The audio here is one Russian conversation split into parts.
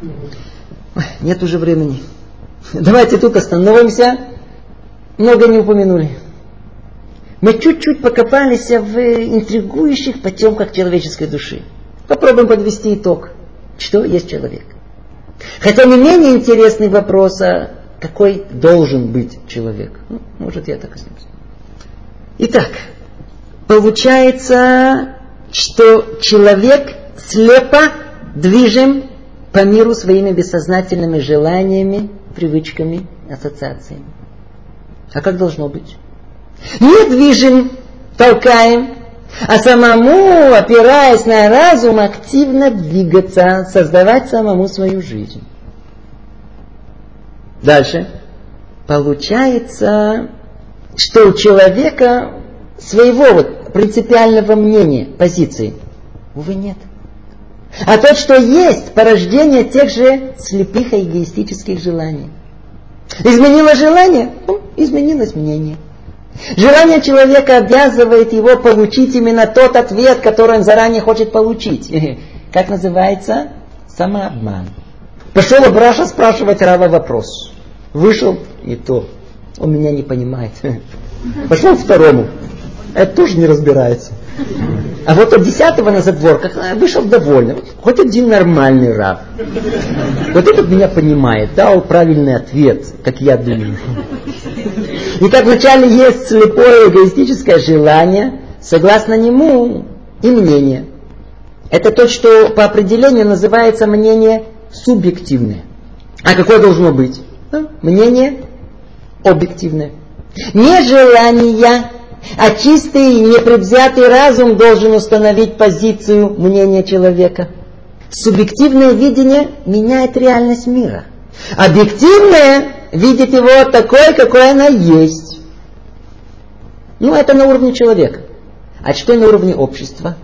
Нет уже времени. Давайте тут остановимся. Много не упомянули. Мы чуть-чуть покопались в интригующих потемках человеческой души. Попробуем подвести итог. Что есть человек? Хотя не менее интересный вопрос, а какой должен быть человек? Может, я так коснусь. Итак, получается, что человек слепо движим по миру своими бессознательными желаниями, привычками, ассоциациями. А как должно быть? Не движем, толкаем, а самому, опираясь на разум, активно двигаться, создавать самому свою жизнь. Дальше. Получается, что у человека своего принципиального мнения, позиции, увы, нет. А то, что есть, порождение тех же слепых и эгоистических желаний. Изменило желание, изменилось мнение. Желание человека обязывает его получить именно тот ответ, который он заранее хочет получить. Как называется? Самообман. Пошел Абраша спрашивать Рава вопрос. Вышел, и то. Он меня не понимает. Пошел второму. Это тоже не разбирается. А вот от 10-го на задворках вышел довольный. Хоть один нормальный Рав. Вот этот меня понимает. Дал правильный ответ, как я думаю. И как вначале есть слепое эгоистическое желание, согласно нему и мнение. Это то, что по определению называется мнение субъективное. А какое должно быть? Мнение объективное. Не желание, а чистый и непредвзятый разум должен установить позицию мнения человека. Субъективное видение меняет реальность мира. Объективное видит его такой, какой она есть. Это на уровне человека. А что на уровне общества?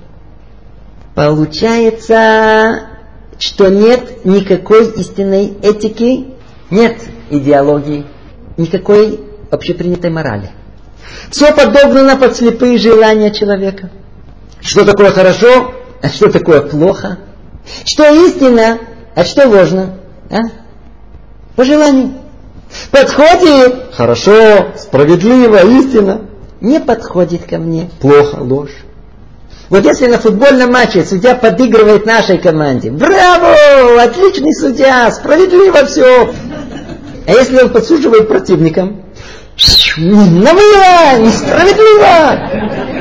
Получается, что нет никакой истинной этики, нет идеологии, никакой общепринятой морали. Все подогнано под слепые желания человека. Что такое хорошо, а что такое плохо? Что истина, а что ложно? По желанию. Подходит, хорошо, справедливо, истина. Не подходит ко мне, плохо, ложь. Вот если на футбольном матче судья подыгрывает нашей команде, браво, отличный судья, справедливо все. А если он подсуживает противникам, навыла, несправедливо.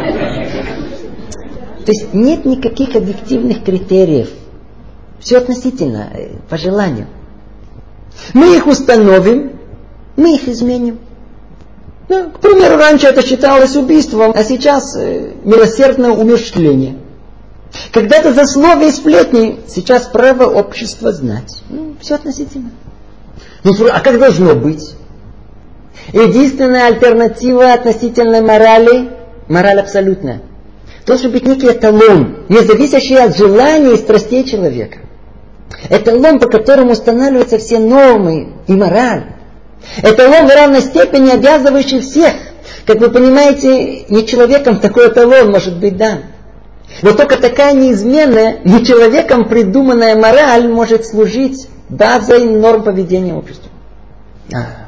То есть нет никаких объективных критериев. Все относительно, по желанию. Мы их установим, мы их изменим. К примеру, раньше это считалось убийством, а сейчас милосердное умерщвление. Когда-то злословие и сплетни, сейчас право общества знать. Все относительно. А как должно быть? Единственная альтернатива относительной морали, мораль абсолютная. Должен быть некий эталон, не зависящий от желаний и страстей человека. Эталон, по которому устанавливаются все нормы и мораль. Эталон в равной степени обязывающий всех. Как вы понимаете, не человеком такой эталон может быть дан. Вот только такая неизменная, не человеком придуманная мораль может служить базой норм поведения общества.